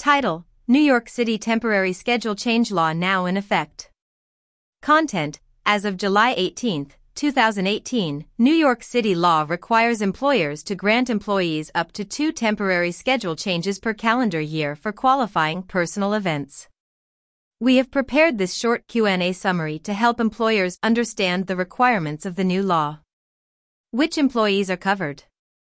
Title: New York City Temporary Schedule Change Law now in effect. Content: as of July 18, 2018, New York City law requires employers to grant employees up to 2 temporary schedule changes per calendar year for qualifying personal events. We have prepared this short Q&A summary to help employers understand the requirements of the new law. Which employees are covered?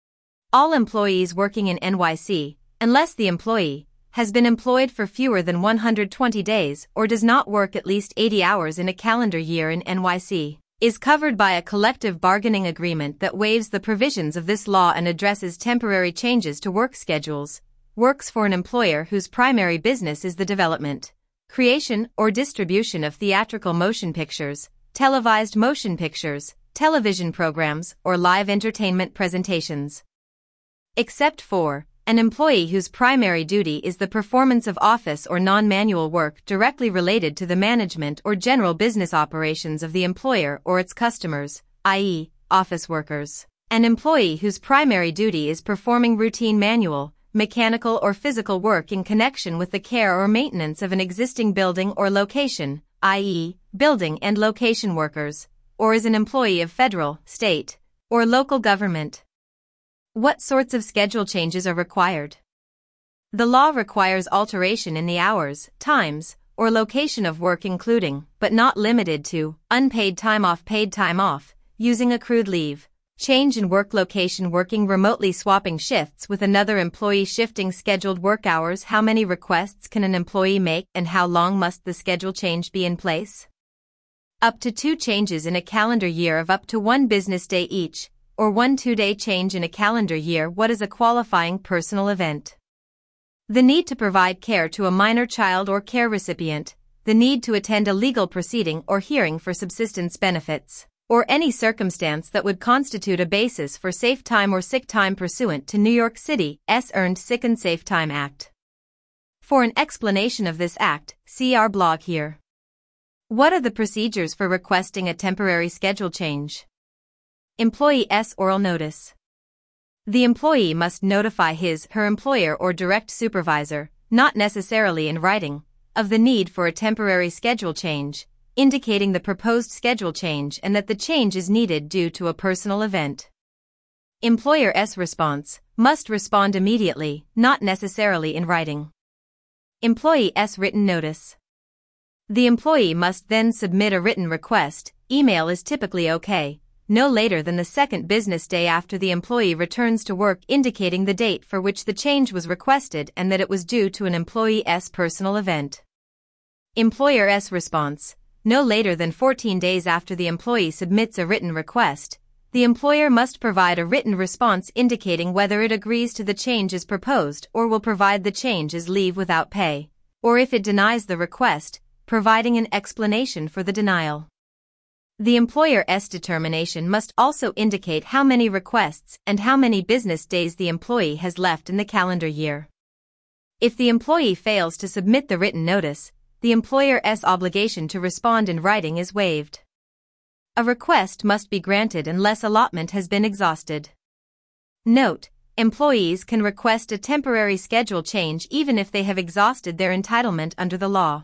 All employees working in NYC, unless the employee has been employed for fewer than 120 days or does not work at least 80 hours in a calendar year in NYC, is covered by a collective bargaining agreement that waives the provisions of this law and addresses temporary changes to work schedules, works for an employer whose primary business is the development, creation, or distribution of theatrical motion pictures, televised motion pictures, television programs, or live entertainment presentations. Except for an employee whose primary duty is the performance of office or non-manual work directly related to the management or general business operations of the employer or its customers, i.e., office workers. An employee whose primary duty is performing routine manual, mechanical or physical work in connection with the care or maintenance of an existing building or location, i.e., building and location workers, or is an employee of federal, state, or local government. What sorts of schedule changes are required? The law requires alteration in the hours, times, or location of work including, but not limited to, unpaid time off, paid time off, using accrued leave, change in work location, working remotely, swapping shifts with another employee, shifting scheduled work hours. How many requests can an employee make and how long must the schedule change be in place? Up to 2 changes in a calendar year of up to 1 business day each, or 1 2-day change in a calendar year. What is a qualifying personal event? The need to provide care to a minor child or care recipient, the need to attend a legal proceeding or hearing for subsistence benefits, or any circumstance that would constitute a basis for safe time or sick time pursuant to New York City's Earned Sick and Safe Time Act. For an explanation of this act, see our blog here. What are the procedures for requesting a temporary schedule change? Employee-S oral notice. The employee must notify his/her employer or direct supervisor, not necessarily in writing, of the need for a temporary schedule change, indicating the proposed schedule change and that the change is needed due to a personal event. Employer-S response must respond immediately, not necessarily in writing. Employee-S written notice. The employee must then submit a written request. Email is typically okay, no later than the 2nd business day after the employee returns to work, indicating the date for which the change was requested and that it was due to an employee-S personal event. Employer-S response. No later than 14 days after the employee submits a written request, the employer must provide a written response indicating whether it agrees to the change as proposed or will provide the change as leave without pay, or if it denies the request, providing an explanation for the denial. The employer-S determination must also indicate how many requests and how many business days the employee has left in the calendar year. If the employee fails to submit the written notice, the employer-S obligation to respond in writing is waived. A request must be granted unless allotment has been exhausted. Note: employees can request a temporary schedule change even if they have exhausted their entitlement under the law.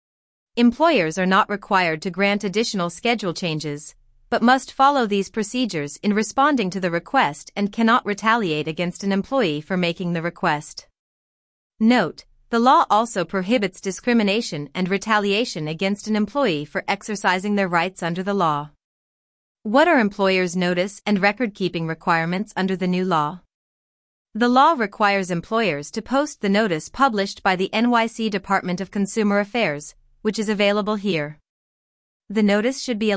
Employers are not required to grant additional schedule changes, but must follow these procedures in responding to the request and cannot retaliate against an employee for making the request. Note: the law also prohibits discrimination and retaliation against an employee for exercising their rights under the law. What are employers' notice and record-keeping requirements under the new law? The law requires employers to post the notice published by the NYC Department of Consumer Affairs, which is available here. The notice should be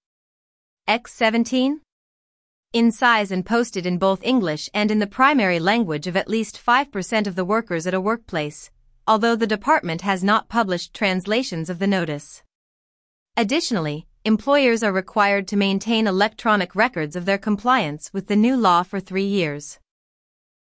11x17 in size and posted in both English and in the primary language of at least 5% of the workers at a workplace, although the department has not published translations of the notice. Additionally, employers are required to maintain electronic records of their compliance with the new law for 3 years.